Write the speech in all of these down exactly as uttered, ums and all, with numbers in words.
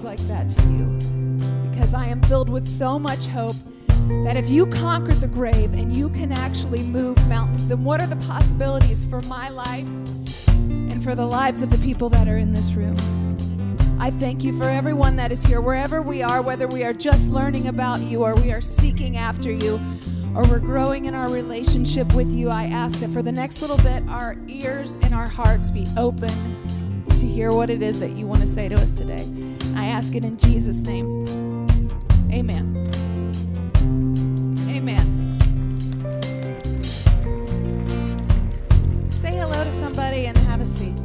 lives like that to you, because I am filled with so much hope that if you conquered the grave and you can actually move mountains, then what are the possibilities for my life and for the lives of the people that are in this room? I thank you for everyone that is here, wherever we are, whether we are just learning about you or we are seeking after you or we're growing in our relationship with you. I ask that for the next little bit, our ears and our hearts be open to hear what it is that you want to say to us today. I ask it in Jesus' name. Amen. Amen. Say hello to somebody and have a seat.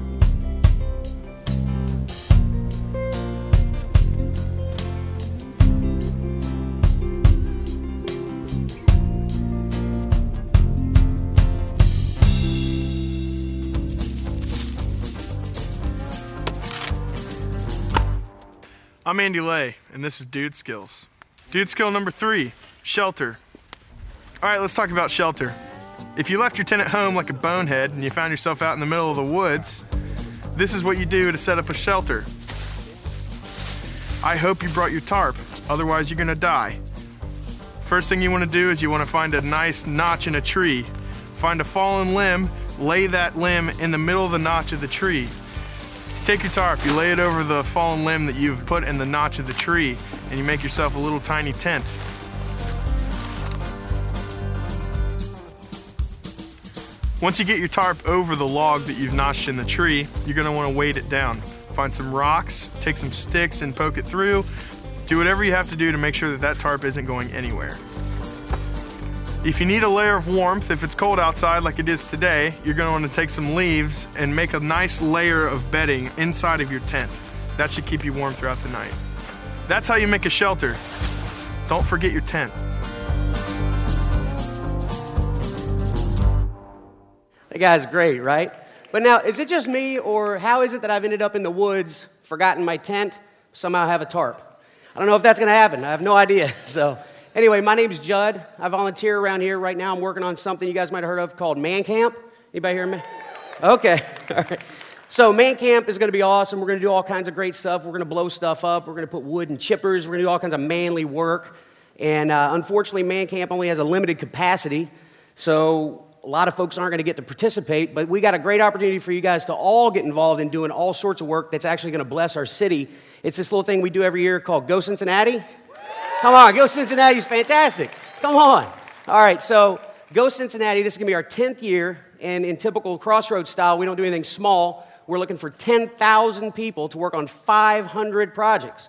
I'm Andy Lay, and this is Dude Skills. Dude skill number three, shelter. All right, let's talk about shelter. If you left your tent at home like a bonehead and you found yourself out in the middle of the woods, this is what you do to set up a shelter. I hope you brought your tarp, otherwise you're gonna die. First thing you wanna do is you wanna find a nice notch in a tree. Find a fallen limb, lay that limb in the middle of the notch of the tree. Take your tarp, you lay it over the fallen limb that you've put in the notch of the tree, and you make yourself a little tiny tent. Once you get your tarp over the log that you've notched in the tree, you're gonna wanna weight it down. Find some rocks, take some sticks and poke it through. Do whatever you have to do to make sure that that tarp isn't going anywhere. If you need a layer of warmth, if it's cold outside like it is today, you're gonna wanna take some leaves and make a nice layer of bedding inside of your tent. That should keep you warm throughout the night. That's how you make a shelter. Don't forget your tent. That guy's great, right? But now, is it just me, or how is it that I've ended up in the woods, forgotten my tent, somehow have a tarp? I don't know if that's gonna happen. I have no idea, so. Anyway, my name's Judd. I volunteer around here. Right now I'm working on something you guys might have heard of called Man Camp. Anybody hear me? Okay, all right. So Man Camp is gonna be awesome. We're gonna do all kinds of great stuff. We're gonna blow stuff up. We're gonna put wood in chippers. We're gonna do all kinds of manly work. And uh, unfortunately, Man Camp only has a limited capacity. So a lot of folks aren't gonna get to participate, but we got a great opportunity for you guys to all get involved in doing all sorts of work that's actually gonna bless our city. It's this little thing we do every year called Go Cincinnati. Come on, Go Cincinnati is fantastic. Come on. All right, so Go Cincinnati, this is gonna be our tenth year, and in typical Crossroads style, we don't do anything small. We're looking for ten thousand people to work on five hundred projects.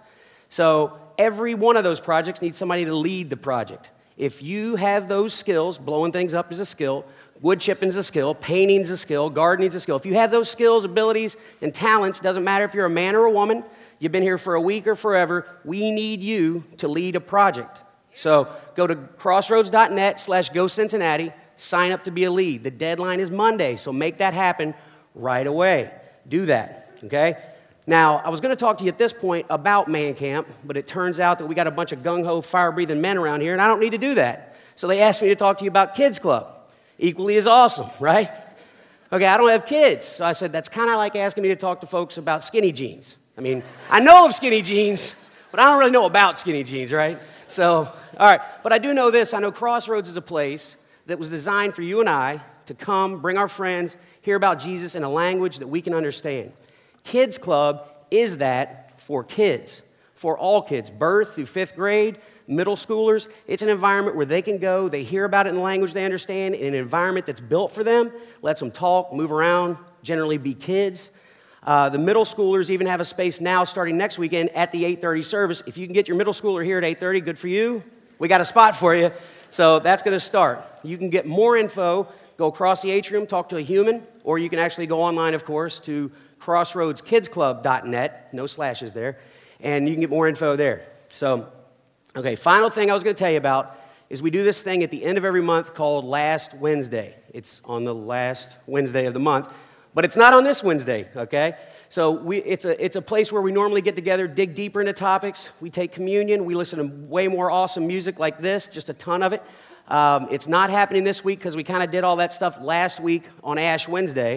So every one of those projects needs somebody to lead the project. If you have those skills, blowing things up is a skill, wood chipping is a skill, painting is a skill, gardening is a skill. If you have those skills, abilities, and talents, doesn't matter if you're a man or a woman, you've been here for a week or forever, we need you to lead a project. So go to crossroads.net slash go Cincinnati, sign up to be a lead. The deadline is Monday, so make that happen right away. Do that, okay? Now, I was gonna talk to you at this point about Man Camp, but it turns out that we got a bunch of gung-ho, fire-breathing men around here, and I don't need to do that. So they asked me to talk to you about Kids Club. Equally as awesome, right? Okay, I don't have kids, so I said, that's kind of like asking me to talk to folks about skinny jeans. I mean, I know of skinny jeans, but I don't really know about skinny jeans, right? So, all right, but I do know this. I know Crossroads is a place that was designed for you and I to come, bring our friends, hear about Jesus in a language that we can understand. Kids Club is that for kids, for all kids, birth through fifth grade, middle schoolers. It's an environment where they can go, they hear about it in the language they understand, in an environment that's built for them, lets them talk, move around, generally be kids. Uh, the middle schoolers even have a space now starting next weekend at the eight thirty service. If you can get your middle schooler here at eight thirty, good for you. We got a spot for you. So that's going to start. You can get more info, go across the atrium, talk to a human, or you can actually go online, of course, to crossroads kids club dot net. No slashes there. And you can get more info there. So, okay, final thing I was going to tell you about is we do this thing at the end of every month called Last Wednesday. It's on the last Wednesday of the month. But it's not on this Wednesday, okay? So we, it's, a, it's a place where we normally get together, dig deeper into topics. We take communion. We listen to way more awesome music like this, just a ton of it. Um, it's not happening this week because we kind of did all that stuff last week on Ash Wednesday.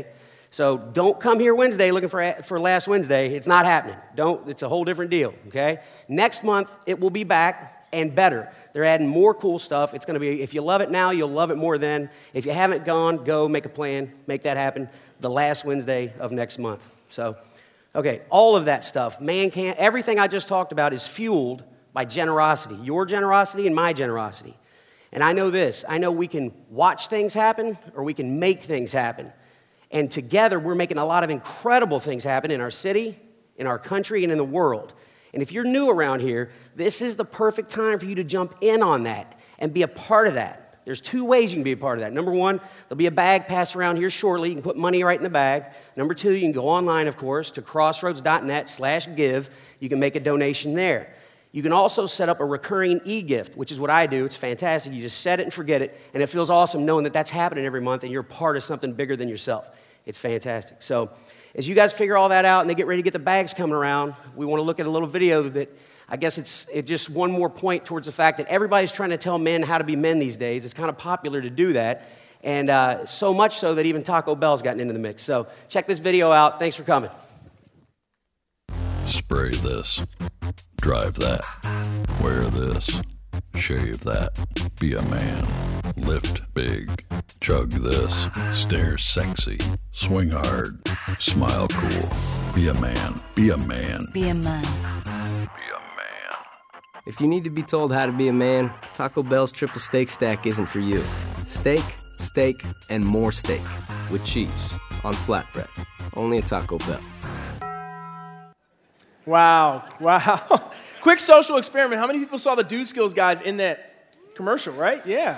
So don't come here Wednesday looking for, for last Wednesday. It's not happening. Don't. It's a whole different deal, okay? Next month, it will be back and better. They're adding more cool stuff. It's going to be, if you love it now, you'll love it more then. If you haven't gone, go make a plan. Make that happen the last Wednesday of next month. So, okay, all of that stuff, man can't, everything I just talked about is fueled by generosity, your generosity and my generosity. And I know this, I know we can watch things happen or we can make things happen. And together we're making a lot of incredible things happen in our city, in our country, and in the world. And if you're new around here, this is the perfect time for you to jump in on that and be a part of that. There's two ways you can be a part of that. Number one, there'll be a bag passed around here shortly. You can put money right in the bag. Number two, you can go online, of course, to crossroads.net slash give. You can make a donation there. You can also set up a recurring e-gift, which is what I do. It's fantastic. You just set it and forget it, and it feels awesome knowing that that's happening every month and you're part of something bigger than yourself. It's fantastic. So as you guys figure all that out and they get ready to get the bags coming around, we want to look at a little video that I guess it's it just one more point towards the fact that everybody's trying to tell men how to be men these days. It's kind of popular to do that, and uh, so much so that even Taco Bell's gotten into the mix. So check this video out. Thanks for coming. Spray this. Drive that. Wear this. Shave that. Be a man. Lift big. Chug this. Stare sexy. Swing hard. Smile cool. Be a man. Be a man. Be a man. Be a man. If you need to be told how to be a man, Taco Bell's triple steak stack isn't for you. Steak, steak, and more steak with cheese on flatbread. Only at Taco Bell. Wow, wow. Quick social experiment. How many people saw the Dude Skills guys in that commercial, right? Yeah.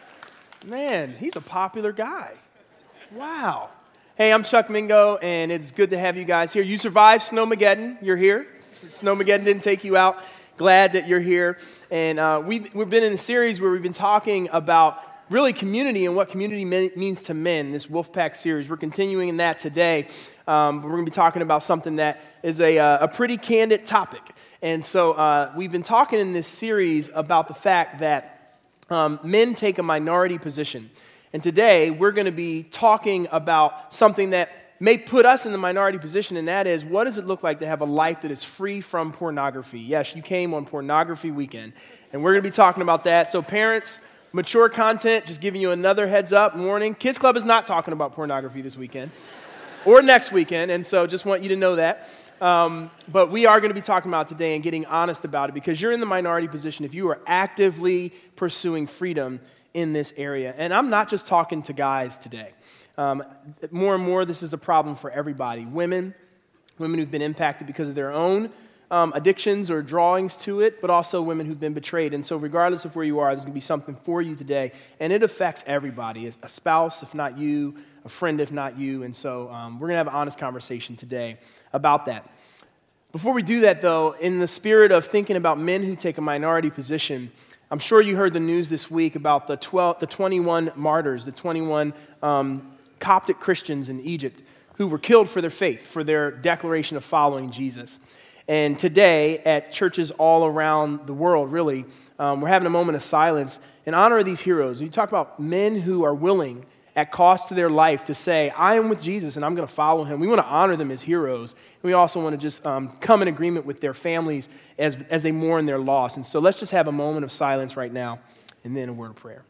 Man, he's a popular guy. Wow. Hey, I'm Chuck Mingo, and it's good to have you guys here. You survived Snowmageddon. You're here. Snowmageddon didn't take you out. Glad that you're here. And uh, we've, we've been in a series where we've been talking about really community and what community means to men, this Wolfpack series. We're continuing in that today. Um, we're going to be talking about something that is a, uh, a pretty candid topic. And so uh, we've been talking in this series about the fact that um, men take a minority position. And today we're going to be talking about something that may put us in the minority position, and that is, what does it look like to have a life that is free from pornography? Yes, you came on Pornography Weekend, and we're going to be talking about that. So parents, mature content, just giving you another heads up, warning. Kids Club is not talking about pornography this weekend or next weekend, and so just want you to know that. Um, but we are going to be talking about it today and getting honest about it, because you're in the minority position if you are actively pursuing freedom in this area. And I'm not just talking to guys today. Um, more and more, this is a problem for everybody. Women, women who've been impacted because of their own Um, addictions or drawings to it, but also women who've been betrayed. And so regardless of where you are, there's going to be something for you today. And it affects everybody, a spouse, if not you, a friend, if not you. And so um, we're going to have an honest conversation today about that. Before we do that, though, in the spirit of thinking about men who take a minority position, I'm sure you heard the news this week about the twelve, the twenty-one martyrs, the twenty-one um, Coptic Christians in Egypt who were killed for their faith, for their declaration of following Jesus. And today, at churches all around the world, really, um, we're having a moment of silence in honor of these heroes. We talk about men who are willing, at cost to their life, to say, I am with Jesus and I'm going to follow him. We want to honor them as heroes. And we also want to just um, come in agreement with their families as, as they mourn their loss. And so let's just have a moment of silence right now, and then a word of prayer.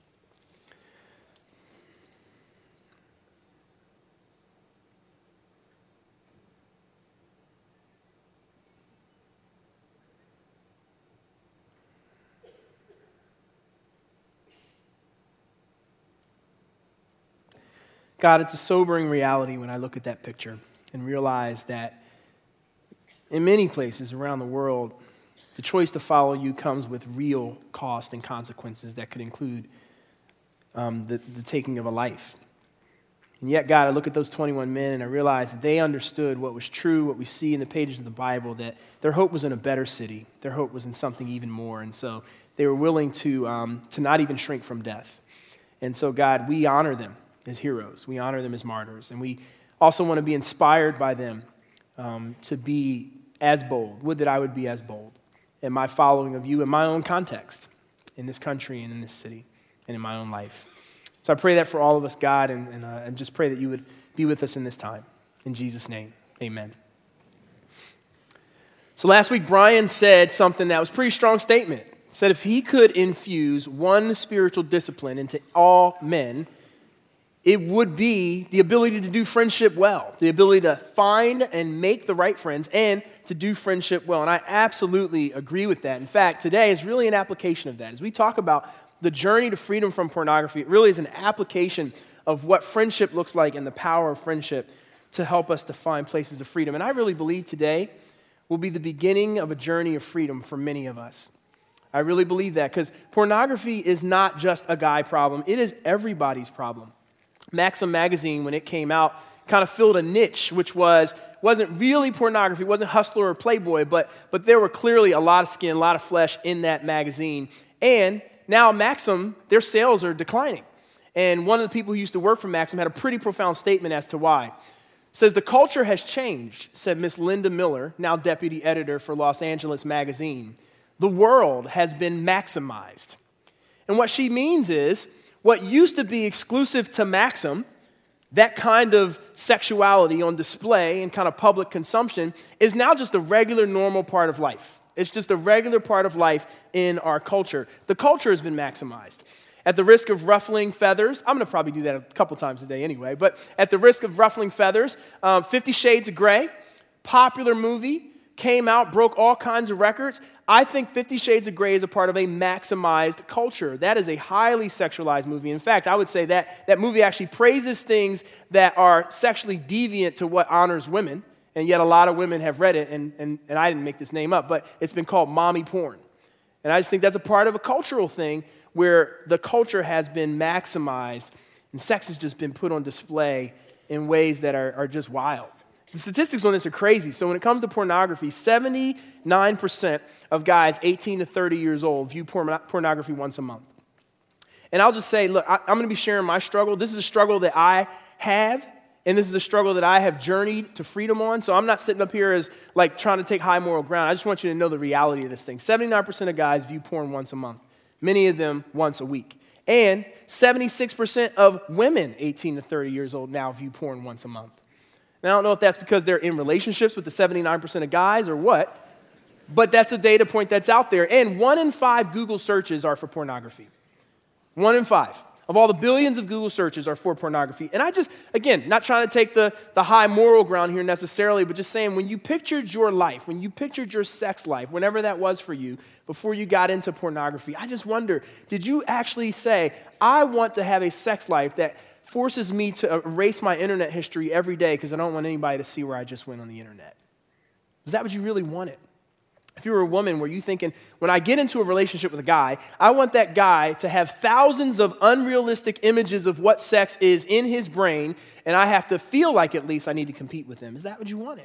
God, it's a sobering reality when I look at that picture and realize that in many places around the world, the choice to follow you comes with real cost and consequences that could include um, the, the taking of a life. And yet, God, I look at those twenty-one men and I realize that they understood what was true, what we see in the pages of the Bible, that their hope was in a better city. Their hope was in something even more. And so they were willing to, um, to not even shrink from death. And so, God, we honor them as heroes. We honor them as martyrs. And we also want to be inspired by them um, to be as bold. Would that I would be as bold in my following of you in my own context, in this country and in this city and in my own life. So I pray that for all of us, God, and, and, uh, and just pray that you would be with us in this time. In Jesus' name, amen. So last week, Brian said something that was a pretty strong statement. He said if he could infuse one spiritual discipline into all men, it would be the ability to do friendship well, the ability to find and make the right friends and to do friendship well. And I absolutely agree with that. In fact, today is really an application of that. As we talk about the journey to freedom from pornography, it really is an application of what friendship looks like and the power of friendship to help us to find places of freedom. And I really believe today will be the beginning of a journey of freedom for many of us. I really believe that because pornography is not just a guy problem. It is everybody's problem. Maxim magazine, when it came out, kind of filled a niche, which was, wasn't really pornography, it wasn't Hustler or Playboy, but, but there were clearly a lot of skin, a lot of flesh in that magazine. And now Maxim, their sales are declining. And one of the people who used to work for Maxim had a pretty profound statement as to why. Says, the culture has changed, said Miss Linda Miller, now deputy editor for Los Angeles Magazine. The world has been maximized. And what she means is, what used to be exclusive to Maxim, that kind of sexuality on display and kind of public consumption, is now just a regular, normal part of life. It's just a regular part of life in our culture. The culture has been maximized. At the risk of ruffling feathers, I'm going to probably do that a couple times a day anyway, but at the risk of ruffling feathers, um, Fifty Shades of Grey, popular movie, came out, broke all kinds of records. I think Fifty Shades of Grey is a part of a maximized culture. That is a highly sexualized movie. In fact, I would say that that movie actually praises things that are sexually deviant to what honors women, and yet a lot of women have read it, and, and, and I didn't make this name up, but it's been called mommy porn. And I just think that's a part of a cultural thing where the culture has been maximized and sex has just been put on display in ways that are, are just wild. The statistics on this are crazy. So when it comes to pornography, seventy-nine percent of guys eighteen to thirty years old view porn- pornography once a month. And I'll just say, look, I, I'm going to be sharing my struggle. This is a struggle that I have, and this is a struggle that I have journeyed to freedom on. So I'm not sitting up here as like trying to take high moral ground. I just want you to know the reality of this thing. seventy-nine percent of guys view porn once a month. Many of them once a week. And seventy-six percent of women eighteen to thirty years old now view porn once a month. Now, I don't know if that's because they're in relationships with the seventy-nine percent of guys or what, but that's a data point that's out there. And one in five Google searches are for pornography. One in five. Of all the billions of Google searches are for pornography. And I just, again, not trying to take the, the high moral ground here necessarily, but just saying when you pictured your life, when you pictured your sex life, whenever that was for you, before you got into pornography, I just wonder, did you actually say, I want to have a sex life that forces me to erase my internet history every day because I don't want anybody to see where I just went on the internet? Was that what you really wanted? If you were a woman, were you thinking, when I get into a relationship with a guy, I want that guy to have thousands of unrealistic images of what sex is in his brain, and I have to feel like at least I need to compete with him? Is that what you wanted?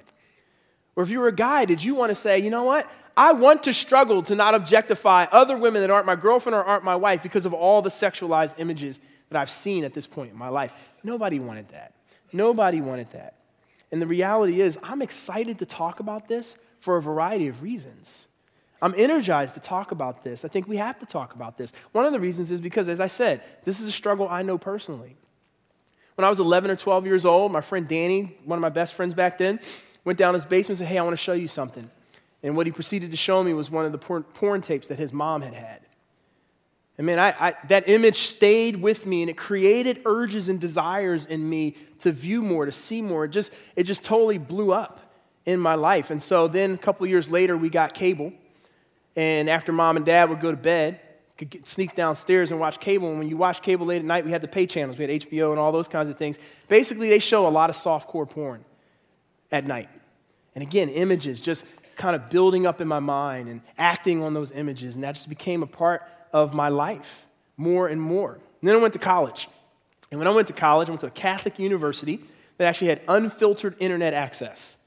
Or if you were a guy, did you want to say, you know what? I want to struggle to not objectify other women that aren't my girlfriend or aren't my wife because of all the sexualized images that I've seen at this point in my life? Nobody wanted that. Nobody wanted that. And the reality is, I'm excited to talk about this for a variety of reasons. I'm energized to talk about this. I think we have to talk about this. One of the reasons is because, as I said, this is a struggle I know personally. When I was eleven or twelve years old, my friend Danny, one of my best friends back then, went down his basement and said, hey, I want to show you something. And what he proceeded to show me was one of the porn, porn tapes that his mom had had. And man, I, I, that image stayed with me, and it created urges and desires in me to view more, to see more. It just, it just totally blew up in my life. And so then a couple of years later, we got cable. And after mom and dad would go to bed, could get, sneak downstairs and watch cable. And when you watch cable late at night, we had the pay channels. We had H B O and all those kinds of things. Basically, they show a lot of softcore porn at night. And again, images just kind of building up in my mind and acting on those images. And that just became a part of my life more and more. And then I went to college. And when I went to college, I went to a Catholic university that actually had unfiltered internet access.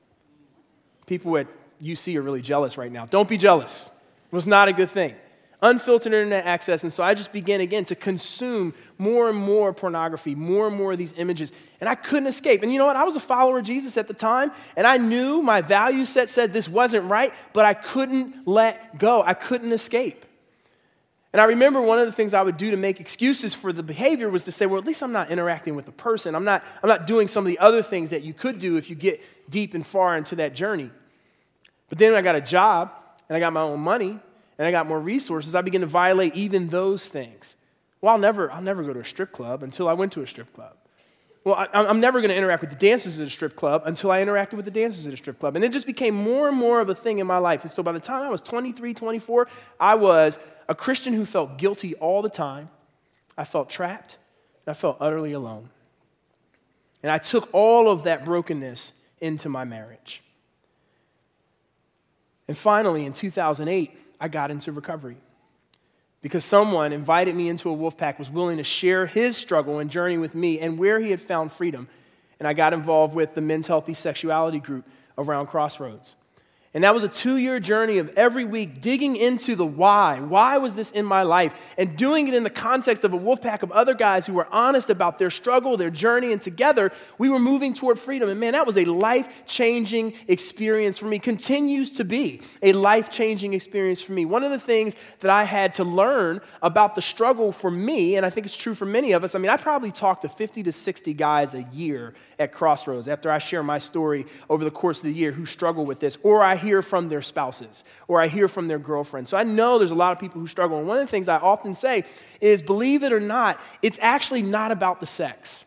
People at U C are really jealous right now. Don't be jealous. It was not a good thing. Unfiltered internet access, and so I just began again to consume more and more pornography, more and more of these images, and I couldn't escape. And you know what? I was a follower of Jesus at the time, and I knew my value set said this wasn't right, but I couldn't let go. I couldn't escape. And I remember one of the things I would do to make excuses for the behavior was to say, well, at least I'm not interacting with the person. I'm not, I'm not doing some of the other things that you could do if you get deep and far into that journey. But then I got a job, and I got my own money, and I got more resources. I began to violate even those things. Well, I'll never, I'll never go to a strip club until I went to a strip club. Well, I, I'm never going to interact with the dancers at a strip club until I interacted with the dancers at a strip club. And it just became more and more of a thing in my life. And so by the time I was twenty-three, twenty-four, I was a Christian who felt guilty all the time. I felt trapped. And I felt utterly alone. And I took all of that brokenness into my marriage. And finally, in two thousand eight, I got into recovery. Because someone invited me into a wolf pack, was willing to share his struggle and journey with me and where he had found freedom. And I got involved with the Men's Healthy Sexuality group around Crossroads. And that was a two-year journey of every week digging into the why. Why was this in my life? And doing it in the context of a wolf pack of other guys who were honest about their struggle, their journey, and together we were moving toward freedom. And man, that was a life-changing experience for me. Continues to be a life-changing experience for me. One of the things that I had to learn about the struggle for me, and I think it's true for many of us, I mean, I probably talk to fifty to sixty guys a year at Crossroads after I share my story over the course of the year who struggle with this, or I hear from their spouses, or I hear from their girlfriends. So I know there's a lot of people who struggle. And one of the things I often say is, believe it or not, it's actually not about the sex.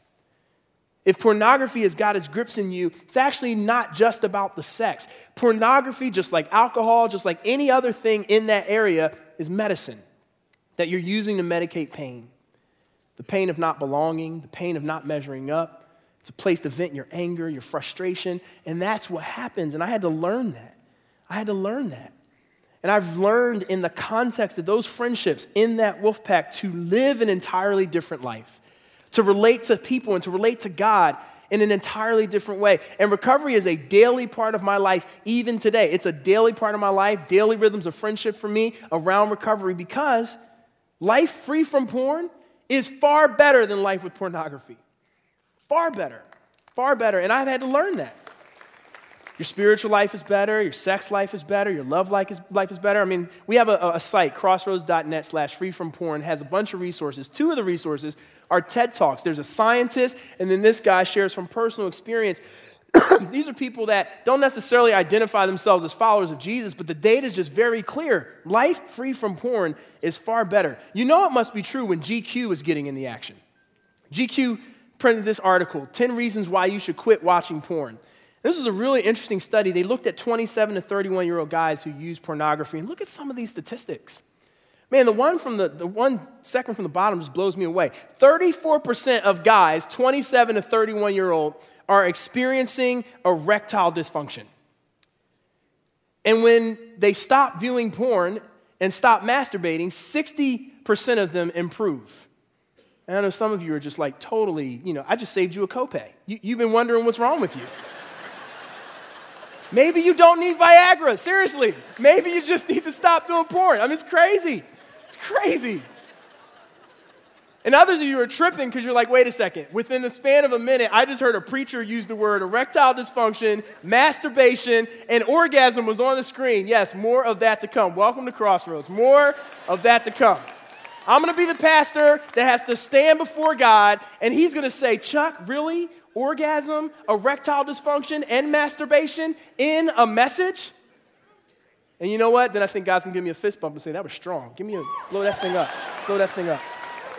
If pornography has got its grips in you, it's actually not just about the sex. Pornography, just like alcohol, just like any other thing in that area, is medicine that you're using to medicate pain. The pain of not belonging, the pain of not measuring up. It's a place to vent your anger, your frustration, and that's what happens. And I had to learn that. I had to learn that. And I've learned in the context of those friendships in that wolf pack to live an entirely different life, to relate to people and to relate to God in an entirely different way. And recovery is a daily part of my life even today. It's a daily part of my life, daily rhythms of friendship for me around recovery, because life free from porn is far better than life with pornography. Far better, far better. And I've had to learn that. Your spiritual life is better, your sex life is better, your love life is, life is better. I mean, we have a, a site, crossroads.net slash free from porn, has a bunch of resources. Two of the resources are TED Talks. There's a scientist, and then this guy shares from personal experience. These are people that don't necessarily identify themselves as followers of Jesus, but the data is just very clear. Life free from porn is far better. You know it must be true when G Q is getting in the action. G Q printed this article, ten reasons why you should quit watching porn. This was a really interesting study. They looked at twenty-seven to thirty-one-year-old guys who use pornography, and look at some of these statistics. Man, the one from the, the one second from the bottom just blows me away. thirty-four percent of guys, twenty-seven to thirty-one-year-old, are experiencing erectile dysfunction. And when they stop viewing porn and stop masturbating, sixty percent of them improve. And I know some of you are just like totally, you know, I just saved you a copay. You, you've been wondering what's wrong with you. Maybe you don't need Viagra, seriously. Maybe you just need to stop doing porn. I mean, it's crazy. It's crazy. And others of you are tripping because you're like, wait a second. Within the span of a minute, I just heard a preacher use the word erectile dysfunction, masturbation, and orgasm was on the screen. Yes, more of that to come. Welcome to Crossroads. More of that to come. I'm going to be the pastor that has to stand before God, and he's going to say, Chuck, really? Orgasm, erectile dysfunction, and masturbation in a message? And you know what? Then I think God's going to give me a fist bump and say, that was strong. Give me a, blow that thing up. Blow that thing up.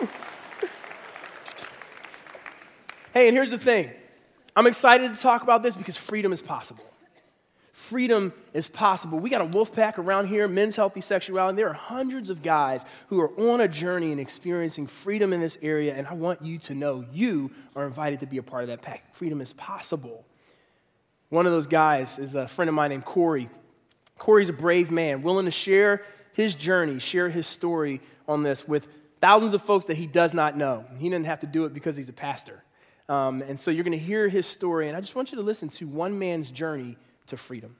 Hey, and here's the thing. I'm excited to talk about this because freedom is possible. Freedom is possible. We got a wolf pack around here, Men's Healthy Sexuality. There are hundreds of guys who are on a journey and experiencing freedom in this area, and I want you to know you are invited to be a part of that pack. Freedom is possible. One of those guys is a friend of mine named Corey. Corey's a brave man, willing to share his journey, share his story on this with thousands of folks that he does not know. He didn't have to do it because he's a pastor. Um, and so you're going to hear his story, and I just want you to listen to one man's journey to freedom.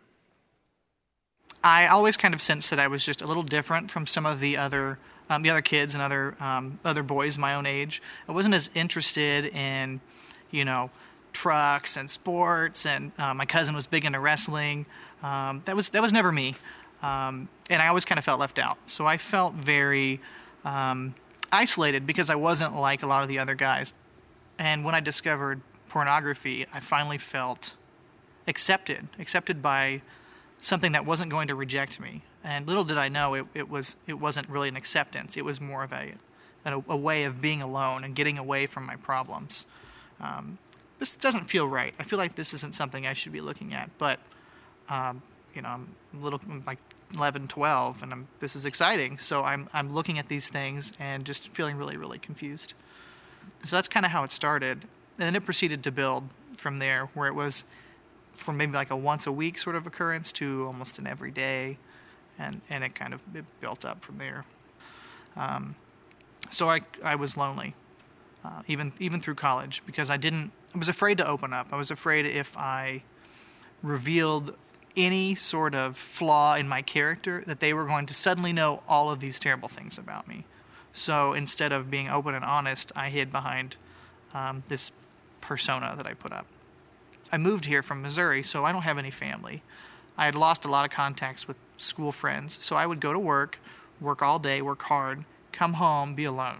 I always kind of sensed that I was just a little different from some of the other um, the other kids and other um, other boys my own age. I wasn't as interested in, you know, trucks and sports, and uh, my cousin was big into wrestling. Um, that was that was never me, um, and I always kind of felt left out. So I felt very um, isolated because I wasn't like a lot of the other guys. And when I discovered pornography, I finally felt accepted, accepted by something that wasn't going to reject me. And little did I know it, it was it wasn't really an acceptance. It was more of a a, a way of being alone and getting away from my problems. Um, this doesn't feel right. I feel like this isn't something I should be looking at. But um, you know, I'm a little I'm like eleven, twelve, and I'm, this is exciting. So I'm I'm looking at these things and just feeling really, really confused. So that's kind of how it started. And then it proceeded to build from there, where it was from maybe like a once a week sort of occurrence to almost an everyday, and, and it kind of it built up from there. Um, so I I was lonely, uh, even even through college, because I didn't I was afraid to open up. I was afraid if I revealed any sort of flaw in my character that they were going to suddenly know all of these terrible things about me. So instead of being open and honest, I hid behind um, this persona that I put up. I moved here from Missouri, so I don't have any family. I had lost a lot of contacts with school friends, so I would go to work, work all day, work hard, come home, be alone,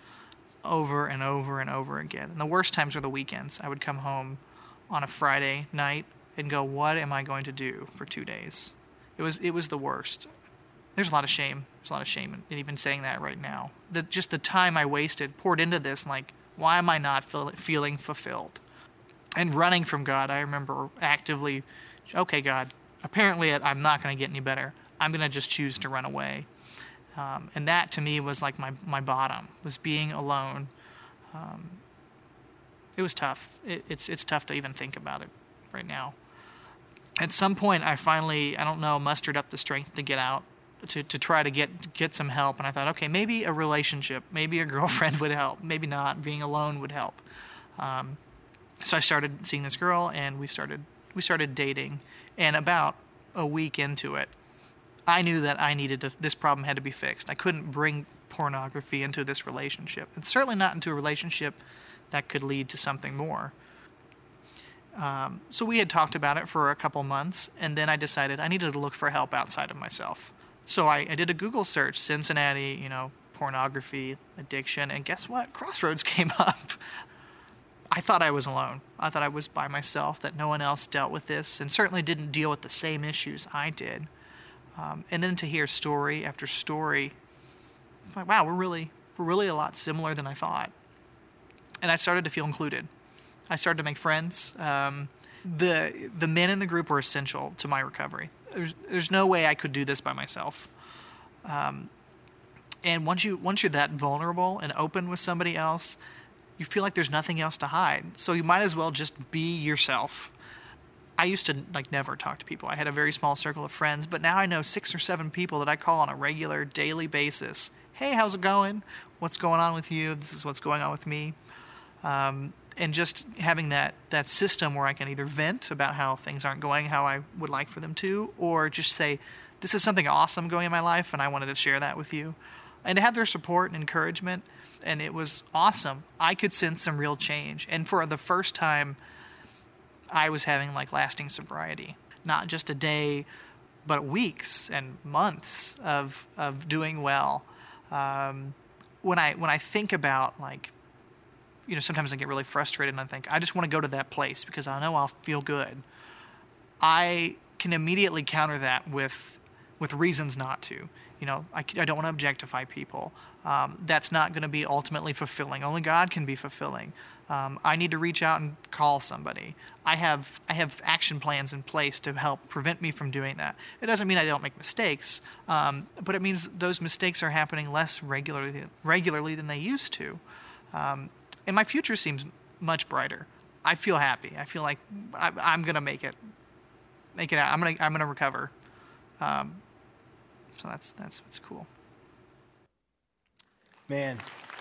over and over and over again. And the worst times were the weekends. I would come home on a Friday night and go, what am I going to do for two days? It was it was the worst. There's a lot of shame. There's a lot of shame in even saying that right now. The, just the time I wasted poured into this, like, why am I not feel, feeling fulfilled? And running from God, I remember actively, okay, God, apparently I'm not going to get any better. I'm going to just choose to run away. Um, and that, to me, was like my, my bottom, was being alone. Um, it was tough. It, it's it's tough to even think about it right now. At some point, I finally, I don't know, mustered up the strength to get out, to, to try to get get some help. And I thought, okay, maybe a relationship, maybe a girlfriend would help. Maybe not. Being alone would help. Um, so I started seeing this girl, and we started we started dating. And about a week into it, I knew that I needed to, this problem had to be fixed. I couldn't bring pornography into this relationship. And certainly not into a relationship that could lead to something more. Um, so we had talked about it for a couple months, and then I decided I needed to look for help outside of myself. So I, I did a Google search, Cincinnati, you know, pornography, addiction, and guess what? Crossroads came up. I thought I was alone. I thought I was by myself, that no one else dealt with this, and certainly didn't deal with the same issues I did. Um, and then to hear story after story, I'm like, wow, we're really, we're really a lot similar than I thought. And I started to feel included. I started to make friends. Um, the the men in the group were essential to my recovery. There's there's no way I could do this by myself. Um, and once you once you're that vulnerable and open with somebody else, you feel like there's nothing else to hide. So you might as well just be yourself. I used to like never talk to people. I had a very small circle of friends, but now I know six or seven people that I call on a regular daily basis. Hey, how's it going? What's going on with you? This is what's going on with me. Um, and just having that, that system where I can either vent about how things aren't going how I would like for them to, or just say, this is something awesome going in my life and I wanted to share that with you. And to have their support and encouragement, and it was awesome. I could sense some real change. And for the first time, I was having like lasting sobriety. Not just a day, but weeks and months of of doing well. Um, when I when I think about like, you know, sometimes I get really frustrated and I think, I just want to go to that place because I know I'll feel good. I can immediately counter that with with reasons not to. You know, I, I don't want to objectify people. Um, that's not going to be ultimately fulfilling. Only God can be fulfilling. Um, I need to reach out and call somebody. I have I have action plans in place to help prevent me from doing that. It doesn't mean I don't make mistakes, um, but it means those mistakes are happening less regularly regularly than they used to. Um, and my future seems much brighter. I feel happy. I feel like I, I'm gonna make it, make it out. I'm gonna I'm gonna recover. Um, so that's that's that's cool. Man.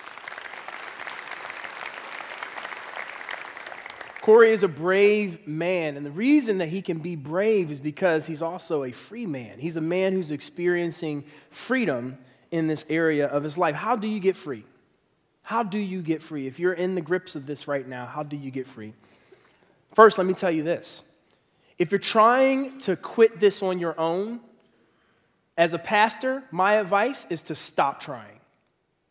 Corey is a brave man, and the reason that he can be brave is because he's also a free man. He's a man who's experiencing freedom in this area of his life. How do you get free? How do you get free? If you're in the grips of this right now, how do you get free? First, let me tell you this. If you're trying to quit this on your own, as a pastor, my advice is to stop trying.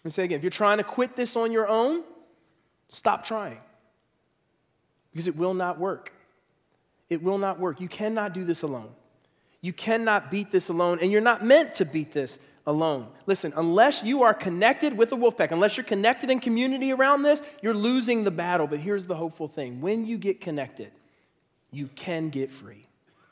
Let me say again, if you're trying to quit this on your own, stop trying. Because it will not work. It will not work. You cannot do this alone. You cannot beat this alone, and you're not meant to beat this alone. Listen, unless you are connected with the wolf pack, unless you're connected in community around this, you're losing the battle. But here's the hopeful thing. When you get connected, you can get free.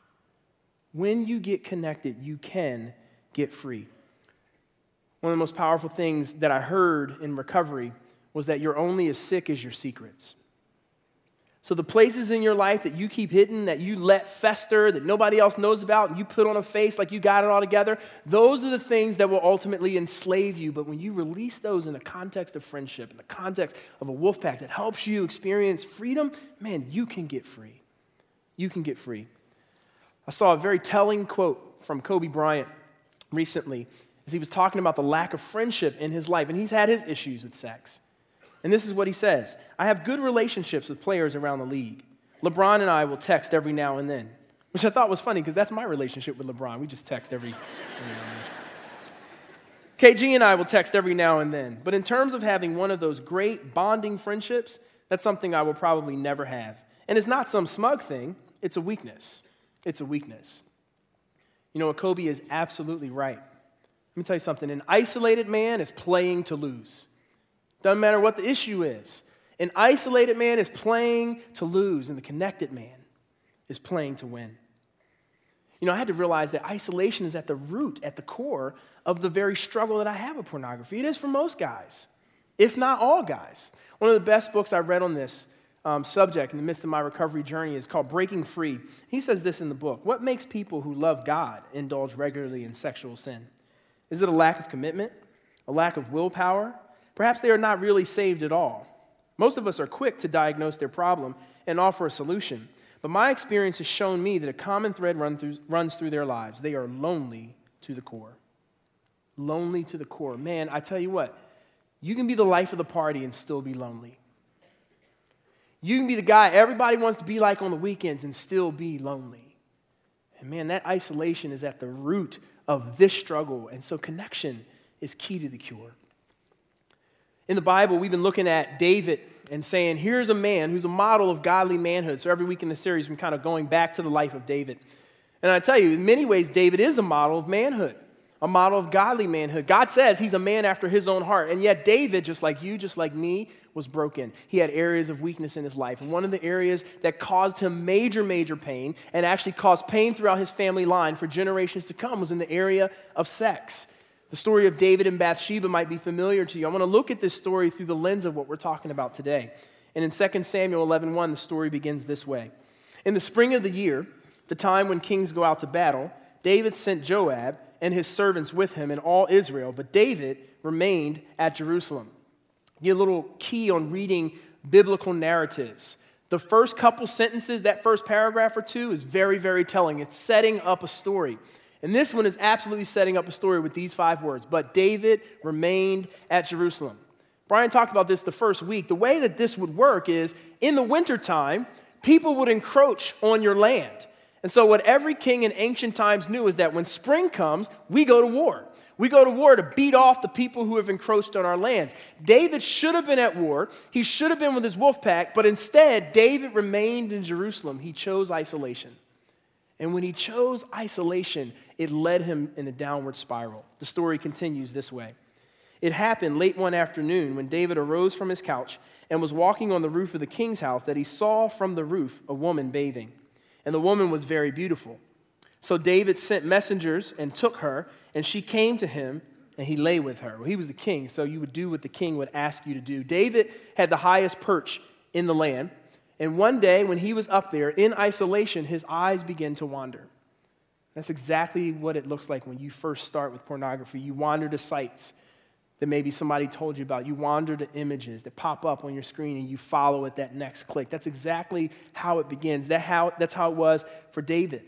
When you get connected, you can get free. One of the most powerful things that I heard in recovery was that you're only as sick as your secrets. So the places in your life that you keep hidden, that you let fester, that nobody else knows about, and you put on a face like you got it all together, those are the things that will ultimately enslave you. But when you release those in the context of friendship, in the context of a wolf pack that helps you experience freedom, man, you can get free. You can get free. I saw a very telling quote from Kobe Bryant recently as he was talking about the lack of friendship in his life, and he's had his issues with sex. And this is what he says: I have good relationships with players around the league. LeBron and I will text every now and then, which I thought was funny because that's my relationship with LeBron. We just text every, every now and then. K G and I will text every now and then. But in terms of having one of those great bonding friendships, that's something I will probably never have. And it's not some smug thing. It's a weakness. It's a weakness. You know what? Kobe is absolutely right. Let me tell you something. An isolated man is playing to lose. Doesn't matter what the issue is. An isolated man is playing to lose, and the connected man is playing to win. You know, I had to realize that isolation is at the root, at the core of the very struggle that I have with pornography. It is for most guys, if not all guys. One of the best books I read on this um, subject in the midst of my recovery journey is called Breaking Free. He says this in the book: what makes people who love God indulge regularly in sexual sin? Is it a lack of commitment? A lack of willpower? Perhaps they are not really saved at all. Most of us are quick to diagnose their problem and offer a solution. But my experience has shown me that a common thread run through, runs through their lives. They are lonely to the core. Lonely to the core. Man, I tell you what, you can be the life of the party and still be lonely. You can be the guy everybody wants to be like on the weekends and still be lonely. And man, that isolation is at the root of this struggle. And so connection is key to the cure. In the Bible, we've been looking at David and saying, here's a man who's a model of godly manhood. So every week in the series, we're kind of going back to the life of David. And I tell you, in many ways, David is a model of manhood, a model of godly manhood. God says he's a man after his own heart. And yet David, just like you, just like me, was broken. He had areas of weakness in his life. And one of the areas that caused him major, major pain and actually caused pain throughout his family line for generations to come was in the area of sex. The story of David and Bathsheba might be familiar to you. I want to look at this story through the lens of what we're talking about today. And in Second Samuel eleven one, the story begins this way. In the spring of the year, the time when kings go out to battle, David sent Joab and his servants with him and all Israel, but David remained at Jerusalem. You get a little key on reading biblical narratives. The first couple sentences, that first paragraph or two, is very, very telling. It's setting up a story. And this one is absolutely setting up a story with these five words: but David remained at Jerusalem. Brian talked about this the first week. The way that this would work is, in the wintertime, people would encroach on your land. And so what every king in ancient times knew is that when spring comes, we go to war. We go to war to beat off the people who have encroached on our lands. David should have been at war. He should have been with his wolf pack, but instead, David remained in Jerusalem. He chose isolation. And when he chose isolation, it led him in a downward spiral. The story continues this way. It happened late one afternoon when David arose from his couch and was walking on the roof of the king's house that he saw from the roof a woman bathing. And the woman was very beautiful. So David sent messengers and took her, and she came to him, and he lay with her. Well, he was the king, so you would do what the king would ask you to do. David had the highest perch in the land. And one day when he was up there in isolation, his eyes began to wander. That's exactly what it looks like when you first start with pornography. You wander to sites that maybe somebody told you about. You wander to images that pop up on your screen and you follow it that next click. That's exactly how it begins. That how, that's how it was for David.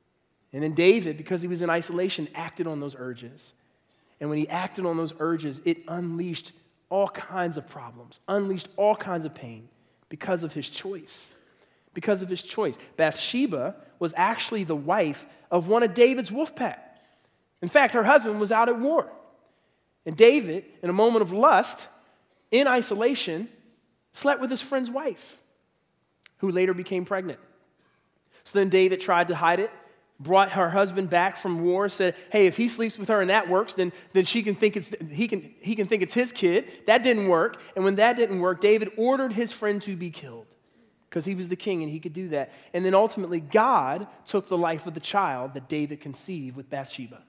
And then David, because he was in isolation, acted on those urges. And when he acted on those urges, it unleashed all kinds of problems, unleashed all kinds of pain. Because of his choice. Because of his choice. Bathsheba was actually the wife of one of David's wolf pack. In fact, her husband was out at war. And David, in a moment of lust, in isolation, slept with his friend's wife, who later became pregnant. So then David tried to hide it, brought her husband back from war, said, hey, if he sleeps with her and that works, then, then she can think it's, he, can, he can think it's his kid. That didn't work. And when that didn't work, David ordered his friend to be killed because he was the king and he could do that. And then ultimately, God took the life of the child that David conceived with Bathsheba.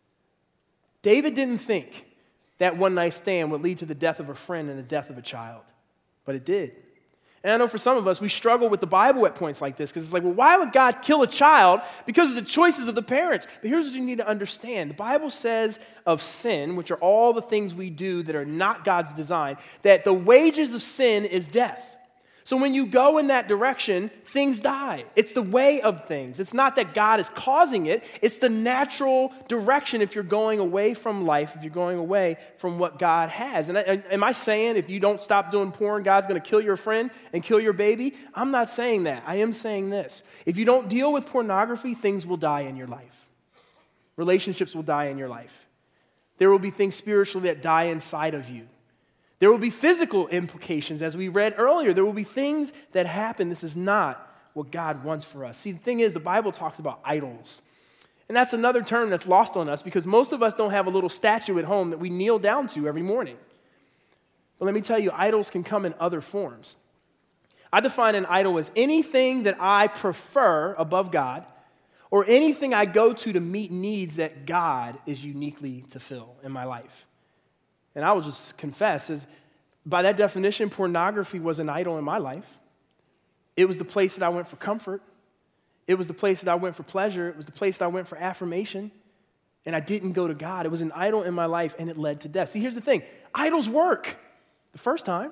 David didn't think that one night stand would lead to the death of a friend and the death of a child, but it did. And I know for some of us, we struggle with the Bible at points like this because it's like, well, why would God kill a child? Because of the choices of the parents. But here's what you need to understand. The Bible says of sin, which are all the things we do that are not God's design, that the wages of sin is death. So when you go in that direction, things die. It's the way of things. It's not that God is causing it. It's the natural direction if you're going away from life, if you're going away from what God has. And, I, and am I saying if you don't stop doing porn, God's going to kill your friend and kill your baby? I'm not saying that. I am saying this. If you don't deal with pornography, things will die in your life. Relationships will die in your life. There will be things spiritually that die inside of you. There will be physical implications, as we read earlier. There will be things that happen. This is not what God wants for us. See, the thing is, the Bible talks about idols. And that's another term that's lost on us because most of us don't have a little statue at home that we kneel down to every morning. But let me tell you, idols can come in other forms. I define an idol as anything that I prefer above God or anything I go to to meet needs that God is uniquely to fill in my life. And I will just confess, as by that definition, pornography was an idol in my life. It was the place that I went for comfort. It was the place that I went for pleasure. It was the place that I went for affirmation. And I didn't go to God. It was an idol in my life, and it led to death. See, here's the thing. Idols work the first time.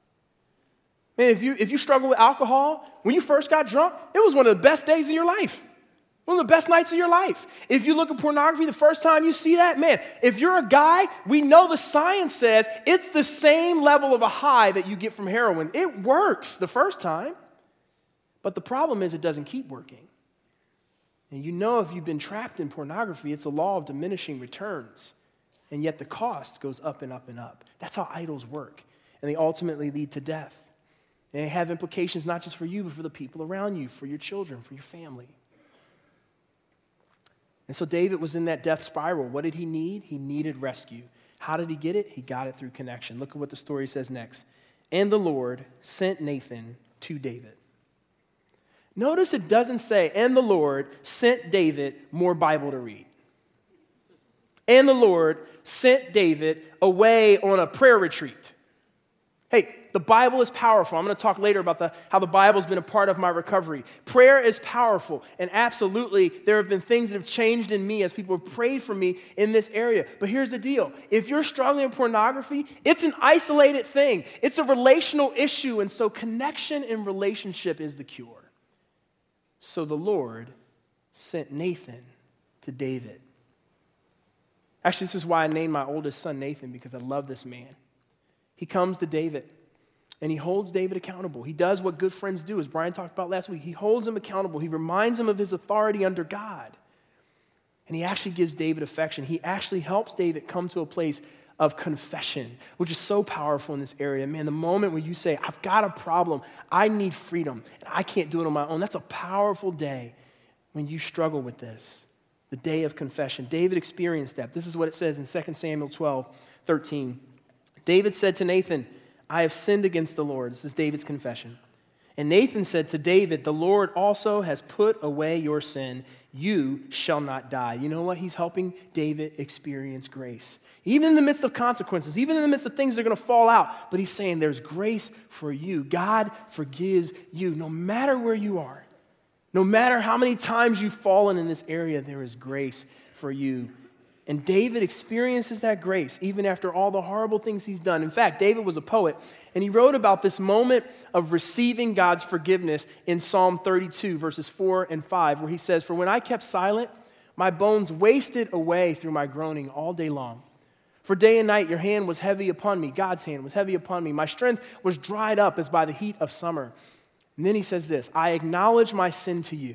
Man, if you, if you struggle with alcohol, when you first got drunk, it was one of the best days of your life. One of the best nights of your life. If you look at pornography, the first time you see that, man, if you're a guy, we know the science says it's the same level of a high that you get from heroin. It works the first time, but the problem is it doesn't keep working. And you know if you've been trapped in pornography, it's a law of diminishing returns, and yet the cost goes up and up and up. That's how idols work, and they ultimately lead to death. And they have implications not just for you, but for the people around you, for your children, for your family. And so David was in that death spiral. What did he need? He needed rescue. How did he get it? He got it through connection. Look at what the story says next. And the Lord sent Nathan to David. Notice it doesn't say, and the Lord sent David more Bible to read. And the Lord sent David away on a prayer retreat. Hey, the Bible is powerful. I'm going to talk later about the, how the Bible's been a part of my recovery. Prayer is powerful, and absolutely there have been things that have changed in me as people have prayed for me in this area. But here's the deal. If you're struggling with pornography, it's an isolated thing. It's a relational issue, and so connection and relationship is the cure. So the Lord sent Nathan to David. Actually, this is why I named my oldest son Nathan, because I love this man. He comes to David, and he holds David accountable. He does what good friends do, as Brian talked about last week. He holds him accountable. He reminds him of his authority under God. And he actually gives David affection. He actually helps David come to a place of confession, which is so powerful in this area. Man, the moment where you say, I've got a problem, I need freedom, and I can't do it on my own, that's a powerful day when you struggle with this, the day of confession. David experienced that. This is what it says in Second Samuel twelve, thirteen. David said to Nathan, I have sinned against the Lord. This is David's confession. And Nathan said to David, the Lord also has put away your sin. You shall not die. You know what? He's helping David experience grace. Even in the midst of consequences, even in the midst of things that are going to fall out. But he's saying there's grace for you. God forgives you no matter where you are. No matter how many times you've fallen in this area, there is grace for you. And David experiences that grace even after all the horrible things he's done. In fact, David was a poet, and he wrote about this moment of receiving God's forgiveness in Psalm thirty-two, verses four and five, where he says, for when I kept silent, my bones wasted away through my groaning all day long. For day and night your hand was heavy upon me. God's hand was heavy upon me. My strength was dried up as by the heat of summer. And then he says this, I acknowledge my sin to you,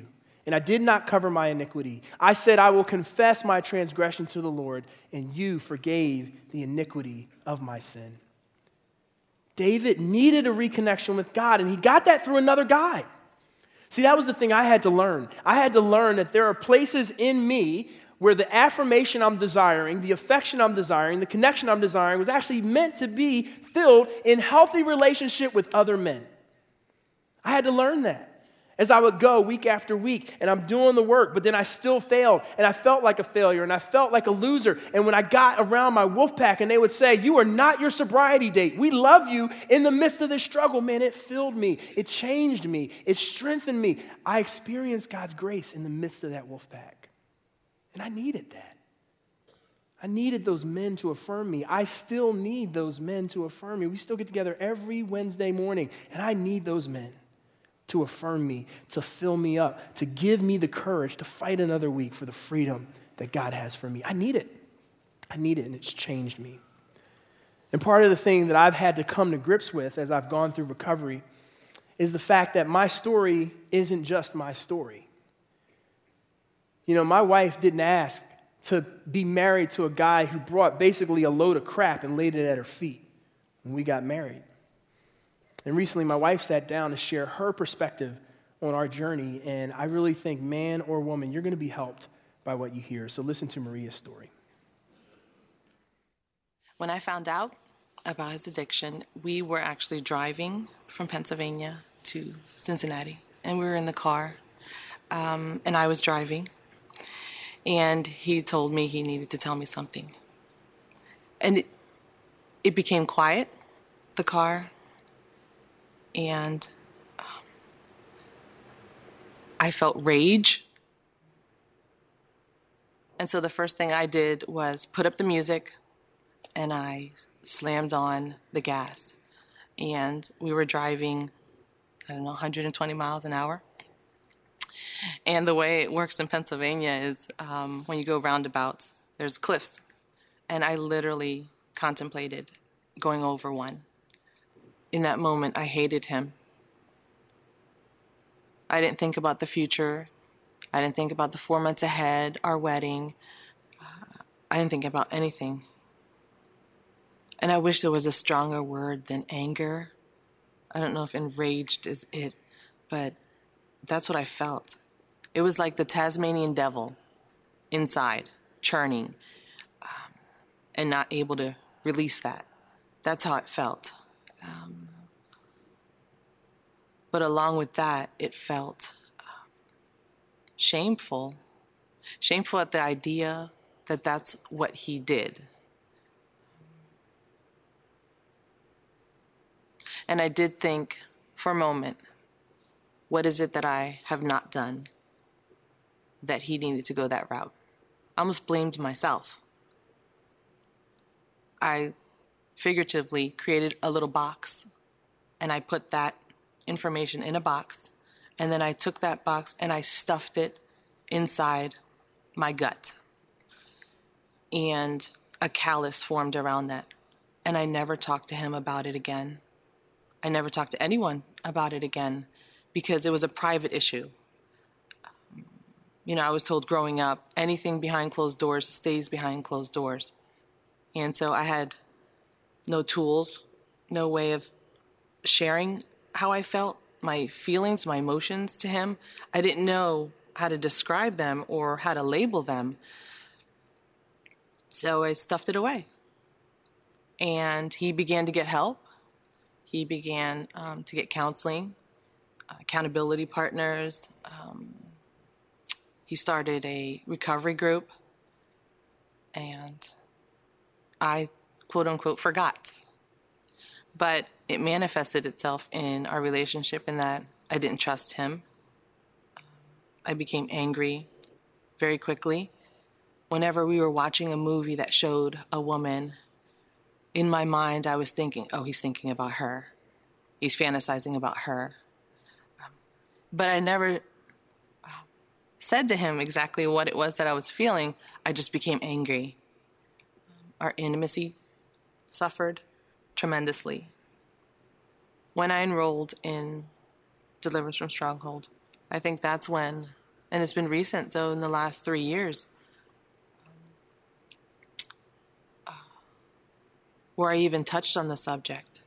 and I did not cover my iniquity. I said, I will confess my transgression to the Lord, and you forgave the iniquity of my sin. David needed a reconnection with God, and he got that through another guy. See, that was the thing I had to learn. I had to learn that there are places in me where the affirmation I'm desiring, the affection I'm desiring, the connection I'm desiring was actually meant to be filled in healthy relationship with other men. I had to learn that. As I would go week after week, and I'm doing the work, but then I still failed, and I felt like a failure, and I felt like a loser. And when I got around my wolf pack, and they would say, you are not your sobriety date. We love you in the midst of this struggle. Man, it filled me. It changed me. It strengthened me. I experienced God's grace in the midst of that wolf pack. And I needed that. I needed those men to affirm me. I still need those men to affirm me. We still get together every Wednesday morning, and I need those men to affirm me, to fill me up, to give me the courage to fight another week for the freedom that God has for me. I need it. I need it, and it's changed me. And part of the thing that I've had to come to grips with as I've gone through recovery is the fact that my story isn't just my story. You know, my wife didn't ask to be married to a guy who brought basically a load of crap and laid it at her feet when we got married. And recently, my wife sat down to share her perspective on our journey, and I really think, man or woman, you're going to be helped by what you hear. So listen to Maria's story. When I found out about his addiction, we were actually driving from Pennsylvania to Cincinnati, and we were in the car, um, and I was driving, and he told me he needed to tell me something. And it, it became quiet, the car. And um, I felt rage. And so the first thing I did was put up the music and I slammed on the gas. And we were driving, I don't know, one hundred twenty miles an hour. And the way it works in Pennsylvania is um, when you go roundabouts, there's cliffs. And I literally contemplated going over one. In that moment, I hated him. I didn't think about the future. I didn't think about the four months ahead, our wedding. Uh, I didn't think about anything. And I wish there was a stronger word than anger. I don't know if enraged is it, but that's what I felt. It was like the Tasmanian devil inside, churning, um, and not able to release that. That's how it felt. Um, but along with that, it felt um, shameful. Shameful at the idea that that's what he did. And I did think for a moment, what is it that I have not done that he needed to go that route? I almost blamed myself. I figuratively created a little box, and I put that information in a box, and then I took that box and I stuffed it inside my gut. And a callus formed around that, and I never talked to him about it again. I never talked to anyone about it again because it was a private issue. You know, I was told growing up, anything behind closed doors stays behind closed doors. And so I had no tools, no way of sharing how I felt, my feelings, my emotions to him. I didn't know how to describe them or how to label them. So I stuffed it away. And he began to get help. He began um, to get counseling, uh, accountability partners. Um, he started a recovery group. And I, quote unquote, forgot. But it manifested itself in our relationship in that I didn't trust him. I became angry very quickly. Whenever we were watching a movie that showed a woman, in my mind I was thinking, oh, he's thinking about her. He's fantasizing about her. But I never said to him exactly what it was that I was feeling. I just became angry. Our intimacy suffered tremendously. When I enrolled in Deliverance from Stronghold, I think that's when and it's been recent, so in the last three years, uh, where I even touched on the subject.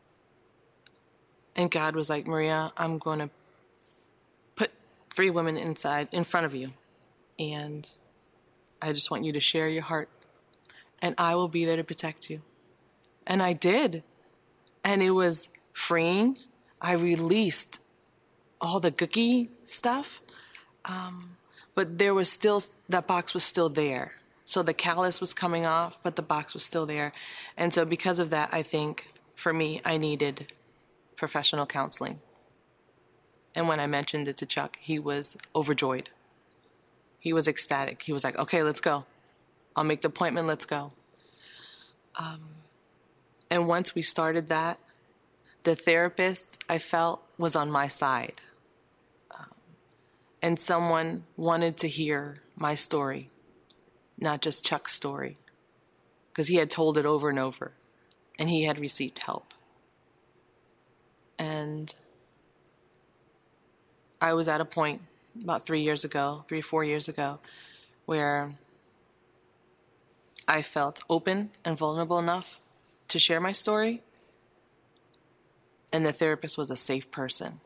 And God was like, Maria, I'm going to put three women inside, in front of you, and I just want you to share your heart, and I will be there to protect you. And I did. And it was freeing. I released all the gooky stuff. Um, but there was still, that box was still there. So the callus was coming off, but the box was still there. And so because of that, I think, for me, I needed professional counseling. And when I mentioned it to Chuck, he was overjoyed. He was ecstatic. He was like, okay, let's go. I'll make the appointment, let's go. Um, and once we started that, the therapist, I felt, was on my side. Um, and someone wanted to hear my story, not just Chuck's story, because he had told it over and over, and he had received help. And I was at a point about three years ago, three or four years ago, where I felt open and vulnerable enough to share my story, and the therapist was a safe person.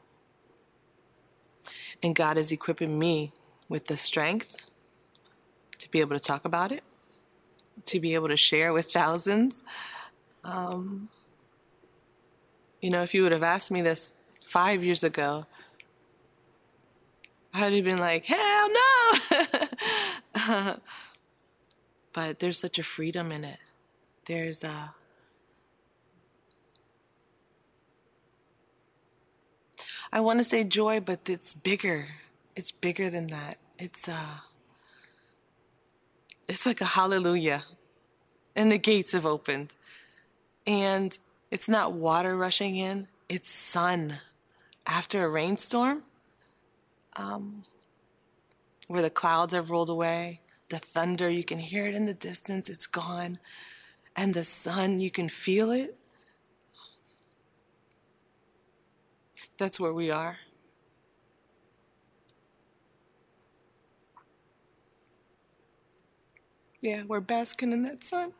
And God is equipping me with the strength to be able to talk about it, to be able to share with thousands. Um, you know, if you would have asked me this five years ago, I'd have been like, hell no! uh, but there's such a freedom in it. There's a... I want to say joy, but it's bigger. It's bigger than that. It's uh, it's like a hallelujah. And the gates have opened. And it's not water rushing in. It's sun. After a rainstorm, um, where the clouds have rolled away, the thunder, you can hear it in the distance, it's gone. And the sun, you can feel it. That's where we are. Yeah, we're basking in that sun.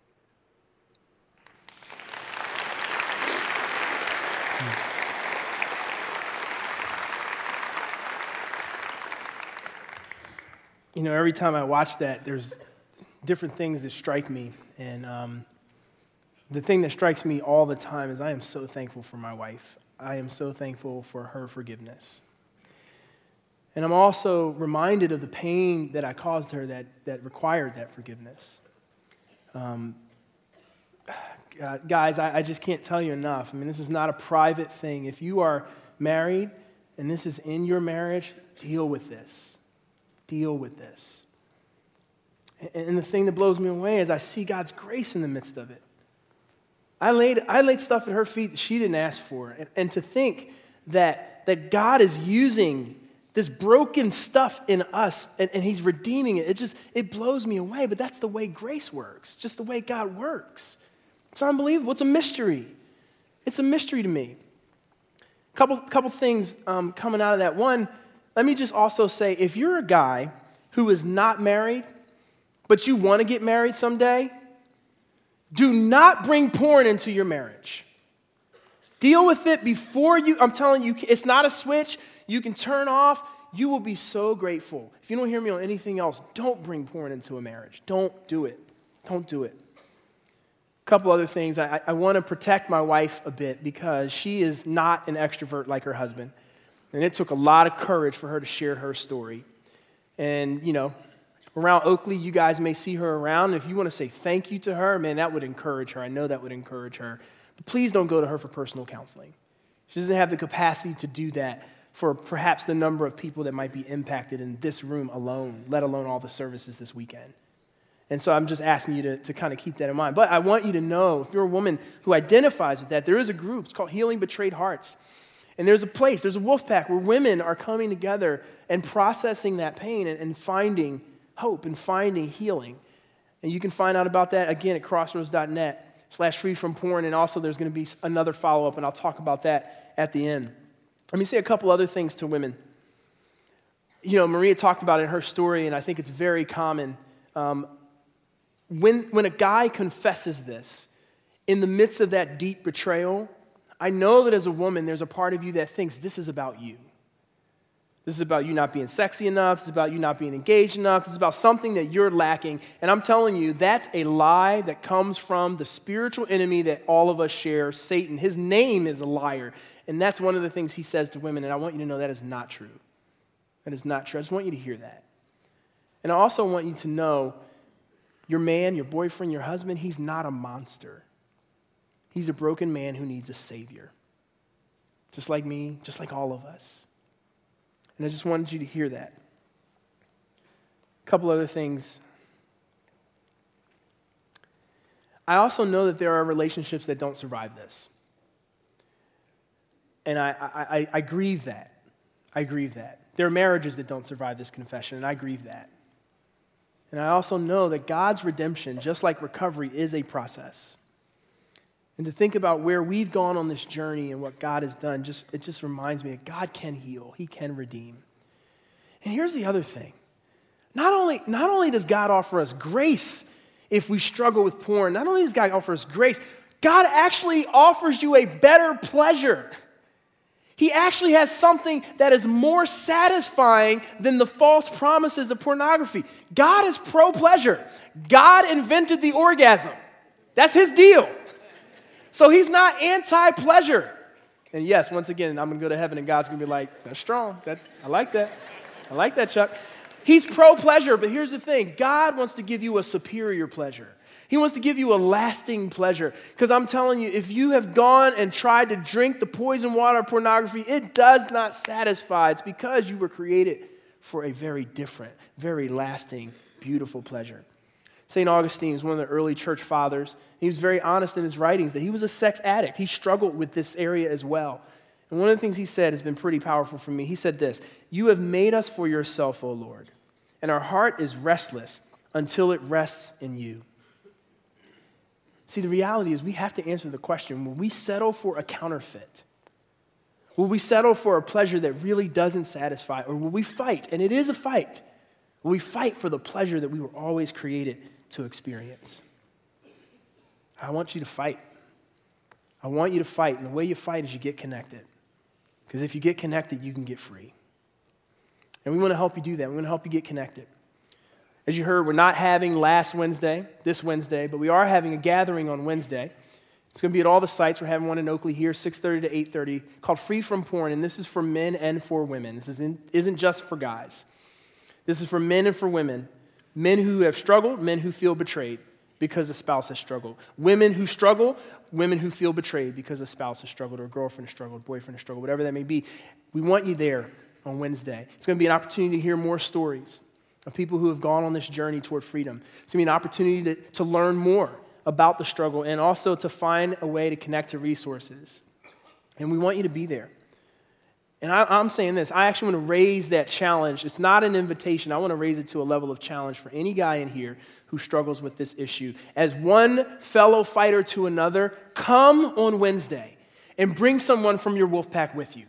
You know, every time I watch that, there's different things that strike me. And um, the thing that strikes me all the time is I am so thankful for my wife. I am so thankful for her forgiveness. And I'm also reminded of the pain that I caused her that, that required that forgiveness. Um, guys, I, I just can't tell you enough. I mean, this is not a private thing. If you are married and this is in your marriage, deal with this. Deal with this. And, and the thing that blows me away is I see God's grace in the midst of it. I laid, I laid stuff at her feet that she didn't ask for. And, and to think that, that God is using this broken stuff in us and, and he's redeeming it, it just, it blows me away. But that's the way grace works, just the way God works. It's unbelievable. It's a mystery. It's a mystery to me. Couple, couple things um, coming out of that. One, let me just also say, if you're a guy who is not married, but you want to get married someday, do not bring porn into your marriage. Deal with it before you, I'm telling you, it's not a switch you can turn off. You will be so grateful. If you don't hear me on anything else, don't bring porn into a marriage. Don't do it. Don't do it. A couple other things. I, I want to protect my wife a bit because she is not an extrovert like her husband. And it took a lot of courage for her to share her story. And, you know, around Oakley, you guys may see her around. If you want to say thank you to her, man, that would encourage her. I know that would encourage her. But please don't go to her for personal counseling. She doesn't have the capacity to do that for perhaps the number of people that might be impacted in this room alone, let alone all the services this weekend. And so I'm just asking you to, to kind of keep that in mind. But I want you to know, if you're a woman who identifies with that, there is a group. It's called Healing Betrayed Hearts. And there's a place, there's a wolf pack where women are coming together and processing that pain and, and finding hope and finding healing. And you can find out about that, again, at crossroads.net slash free from porn. And also there's going to be another follow-up, and I'll talk about that at the end. Let me say a couple other things to women. You know, Maria talked about it in her story, and I think it's very common. Um, when, when a guy confesses this, in the midst of that deep betrayal, I know that as a woman, there's a part of you that thinks this is about you. This is about you not being sexy enough. This is about you not being engaged enough. This is about something that you're lacking. And I'm telling you, that's a lie that comes from the spiritual enemy that all of us share, Satan. His name is a liar. And that's one of the things he says to women. And I want you to know that is not true. That is not true. I just want you to hear that. And I also want you to know your man, your boyfriend, your husband, he's not a monster. He's a broken man who needs a savior. Just like me, just like all of us. And I just wanted you to hear that. A couple other things. I also know that there are relationships that don't survive this. And I, I, I, I grieve that. I grieve that. There are marriages that don't survive this confession, and I grieve that. And I also know that God's redemption, just like recovery, is a process. And to think about where we've gone on this journey and what God has done, just it just reminds me that God can heal. He can redeem. And here's the other thing. Not only, not only does God offer us grace if we struggle with porn, not only does God offer us grace, God actually offers you a better pleasure. He actually has something that is more satisfying than the false promises of pornography. God is pro-pleasure. God invented the orgasm. That's his deal. So he's not anti-pleasure. And yes, once again, I'm going to go to heaven and God's going to be like, that's strong. That's, I like that. I like that, Chuck. He's pro-pleasure, but here's the thing. God wants to give you a superior pleasure. He wants to give you a lasting pleasure. Because I'm telling you, if you have gone and tried to drink the poison water of pornography, it does not satisfy. It's because you were created for a very different, very lasting, beautiful pleasure. Saint Augustine was one of the early church fathers. He was very honest in his writings that he was a sex addict. He struggled with this area as well. And one of the things he said has been pretty powerful for me. He said this, "You have made us for yourself, O Lord, and our heart is restless until it rests in you." See, the reality is we have to answer the question, will we settle for a counterfeit? Will we settle for a pleasure that really doesn't satisfy? Or will we fight? And it is a fight. Will we fight for the pleasure that we were always created to experience? I want you to fight. I want you to fight. And the way you fight is you get connected. Because if you get connected, you can get free. And we want to help you do that. We want to help you get connected. As you heard, we're not having last Wednesday, this Wednesday, but we are having a gathering on Wednesday. It's going to be at all the sites. We're having one in Oakley here, six thirty to eight thirty, called Free From Porn, and this is for men and for women. This isn't, isn't just for guys. This is for men and for women, men who have struggled, men who feel betrayed because a spouse has struggled, women who struggle, women who feel betrayed because a spouse has struggled or a girlfriend has struggled, boyfriend has struggled, whatever that may be. We want you there on Wednesday. It's going to be an opportunity to hear more stories of people who have gone on this journey toward freedom. It's going to be an opportunity to, to learn more about the struggle and also to find a way to connect to resources. And we want you to be there. And I, I'm saying this, I actually want to raise that challenge. It's not an invitation. I want to raise it to a level of challenge for any guy in here who struggles with this issue. As one fellow fighter to another, come on Wednesday and bring someone from your wolf pack with you.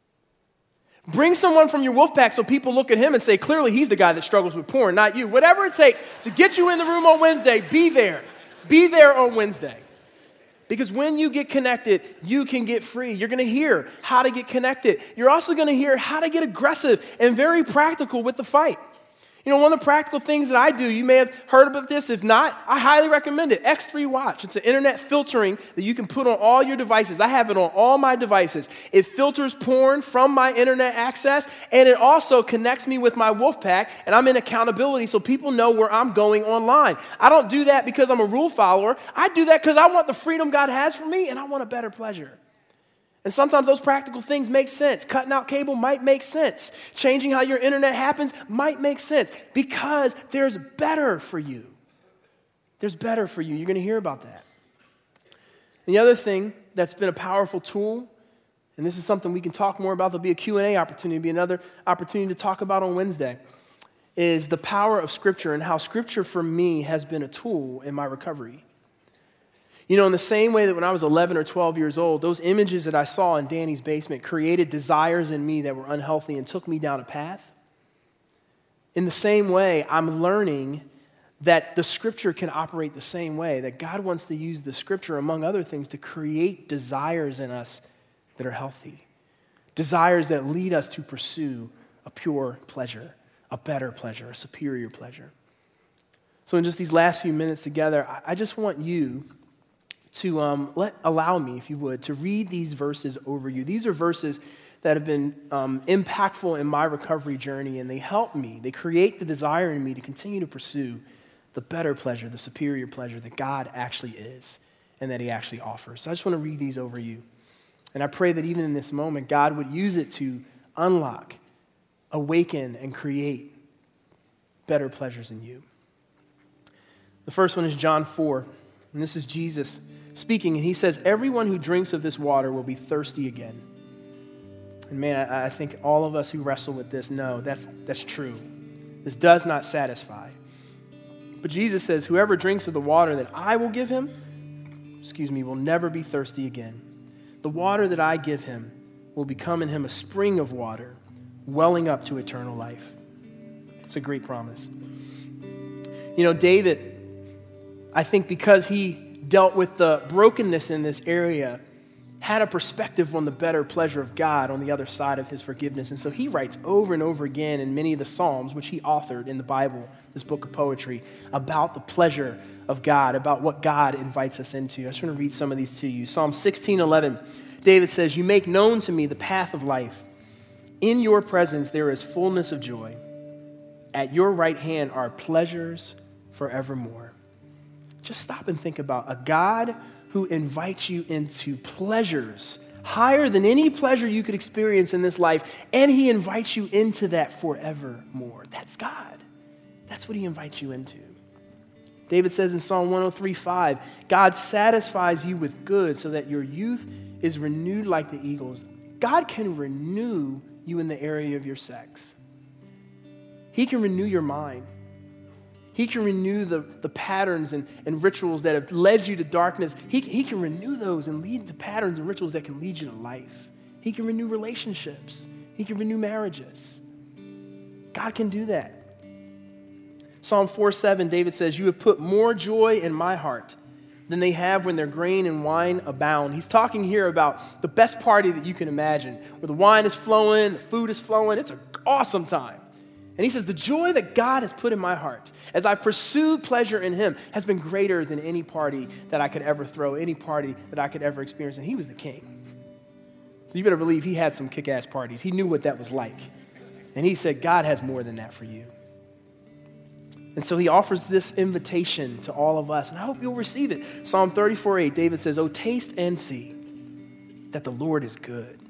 Bring someone from your wolf pack so people look at him and say, clearly he's the guy that struggles with porn, not you. Whatever it takes to get you in the room on Wednesday, be there. Be there on Wednesday. Because when you get connected, you can get free. You're going to hear how to get connected. You're also going to hear how to get aggressive and very practical with the fight. You know, one of the practical things that I do, you may have heard about this. If not, I highly recommend it. X three Watch. It's an internet filtering that you can put on all your devices. I have it on all my devices. It filters porn from my internet access, and it also connects me with my wolf pack, and I'm in accountability so people know where I'm going online. I don't do that because I'm a rule follower. I do that because I want the freedom God has for me, and I want a better pleasure. And sometimes those practical things make sense. Cutting out cable might make sense. Changing how your internet happens might make sense because there's better for you. There's better for you. You're going to hear about that. And the other thing that's been a powerful tool, and this is something we can talk more about, there'll be a Q and A opportunity, there'll be another opportunity to talk about on Wednesday, is the power of Scripture and how Scripture for me has been a tool in my recovery. You know, in the same way that when I was eleven or twelve years old, those images that I saw in Danny's basement created desires in me that were unhealthy and took me down a path. In the same way, I'm learning that the scripture can operate the same way, that God wants to use the scripture, among other things, to create desires in us that are healthy. Desires that lead us to pursue a pure pleasure, a better pleasure, a superior pleasure. So in just these last few minutes together, I just want you to um, let allow me, if you would, to read these verses over you. These are verses that have been um, impactful in my recovery journey, and they help me. They create the desire in me to continue to pursue the better pleasure, the superior pleasure that God actually is and that he actually offers. So I just want to read these over you. And I pray that even in this moment, God would use it to unlock, awaken, and create better pleasures in you. The first one is John four, and this is Jesus speaking, and he says, "Everyone who drinks of this water will be thirsty again." And man, I, I think all of us who wrestle with this know that's, that's true. This does not satisfy. But Jesus says, "Whoever drinks of the water that I will give him, excuse me, will never be thirsty again. The water that I give him will become in him a spring of water, welling up to eternal life." It's a great promise. You know, David, I think because he dealt with the brokenness in this area, had a perspective on the better pleasure of God on the other side of his forgiveness. And so he writes over and over again in many of the Psalms, which he authored in the Bible, this book of poetry, about the pleasure of God, about what God invites us into. I just want to read some of these to you. Psalm sixteen eleven, David says, "You make known to me the path of life. In your presence there is fullness of joy. At your right hand are pleasures forevermore." Just stop and think about a God who invites you into pleasures higher than any pleasure you could experience in this life, and he invites you into that forevermore. That's God. That's what he invites you into. David says in Psalm one oh three five, "God satisfies you with good so that your youth is renewed like the eagles." God can renew you in the area of your sex. He can renew your mind. He can renew the, the patterns and, and rituals that have led you to darkness. He, he can renew those and lead to patterns and rituals that can lead you to life. He can renew relationships. He can renew marriages. God can do that. Psalm four seven, David says, "You have put more joy in my heart than they have when their grain and wine abound." He's talking here about the best party that you can imagine, where the wine is flowing, the food is flowing. It's an awesome time. And he says, the joy that God has put in my heart as I've pursued pleasure in him has been greater than any party that I could ever throw, any party that I could ever experience. And he was the king. So you better believe he had some kick-ass parties. He knew what that was like. And he said, God has more than that for you. And so he offers this invitation to all of us, and I hope you'll receive it. Psalm thirty-four eight, David says, "Oh, taste and see that the Lord is good."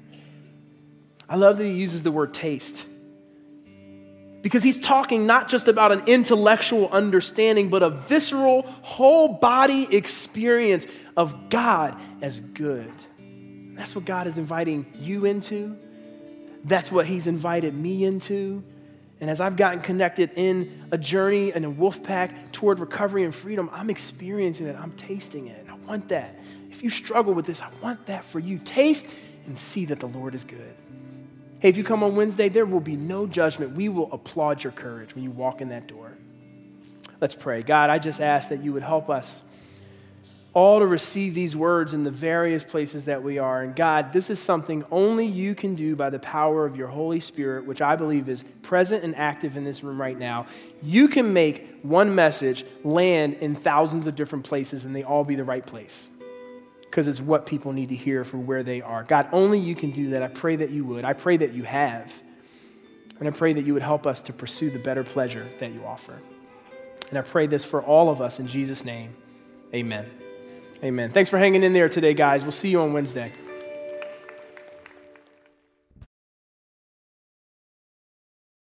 I love that he uses the word taste, because he's talking not just about an intellectual understanding, but a visceral, whole body experience of God as good. That's what God is inviting you into. That's what he's invited me into. And as I've gotten connected in a journey and a wolf pack toward recovery and freedom, I'm experiencing it. I'm tasting it. And I want that. If you struggle with this, I want that for you. Taste and see that the Lord is good. Hey, if you come on Wednesday, there will be no judgment. We will applaud your courage when you walk in that door. Let's pray. God, I just ask that you would help us all to receive these words in the various places that we are. And God, this is something only you can do by the power of your Holy Spirit, which I believe is present and active in this room right now. You can make one message land in thousands of different places and they all be the right place, because it's what people need to hear for where they are. God, only you can do that. I pray that you would. I pray that you have. And I pray that you would help us to pursue the better pleasure that you offer. And I pray this for all of us in Jesus' name. Amen. Amen. Thanks for hanging in there today, guys. We'll see you on Wednesday.